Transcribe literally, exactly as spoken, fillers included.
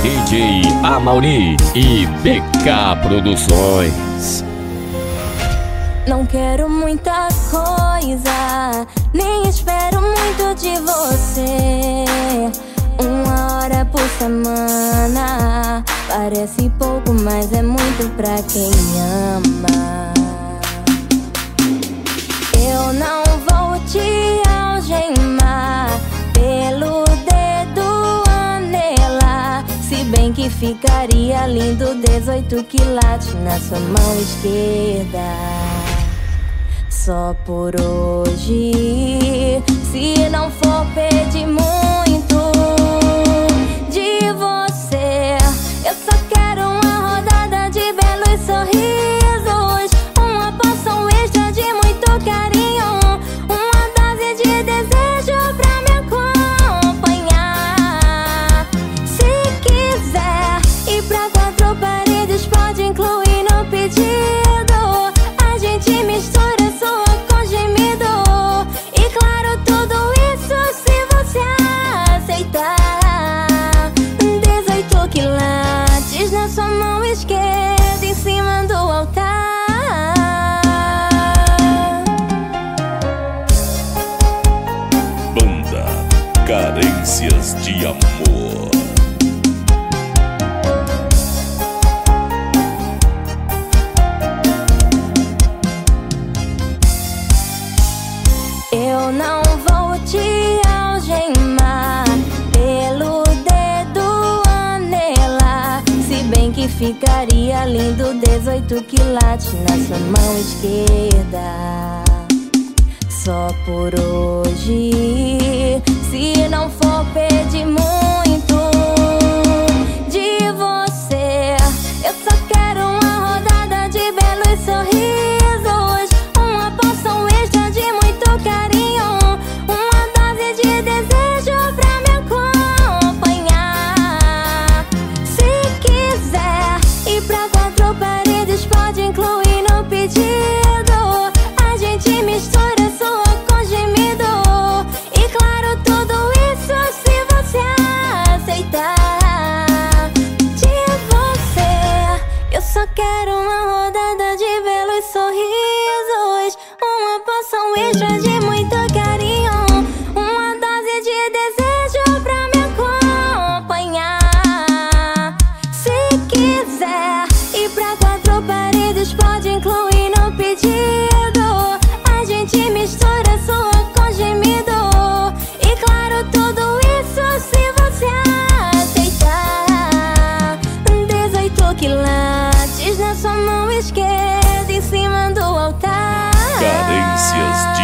D J Amaury e P K Produções. Não quero muita coisa, nem espero muito de você. Uma hora por semana parece pouco, mas é muito pra quem ama. Eu não vou te algemar pelo dedo anelar, se bem que ficaria lindo dezoito quilates na sua mão esquerda. Só por hoje, se não for pedir muito de você, eu só quero uma rodada de belos sorrisos, uma porção extra de muito carinho, uma dose de desejo pra me acompanhar. Se quiser ir pra quatro paredes, pode incluir no pedido. A gente mistura sua com gemido, e claro, tudo isso se você aceitar. Dezoito quilates na sua mão esquerda, em cima do altar. Banda Carências de Amor. Eu não vou te algemar pelo dedo anelar, se bem que ficaria lindo dezoito quilates na sua mão esquerda. Só por hoje, se não for pedir muito de você, eu só quero uma rodada de belos sorrisos, uma porção extra de muito carinho, uma dose de desejo pra me acompanhar. Se quiser ir pra quatro paredes, pode incluir no pedido. A gente mistura sua com gemido, e claro, tudo isso se você aceitar. De você, eu só quero uma rodada de belos sorrisos, uma porção extra de muito carinho, uma dose de desejo pra me acompanhar. Se quiser ir pra quatro paredes, pode incluir no pedido. A gente mistura sua com gemido, e claro, tudo isso se você aceitar. Dezoito quilates na sua mão esquerda, em cima do altar. Carências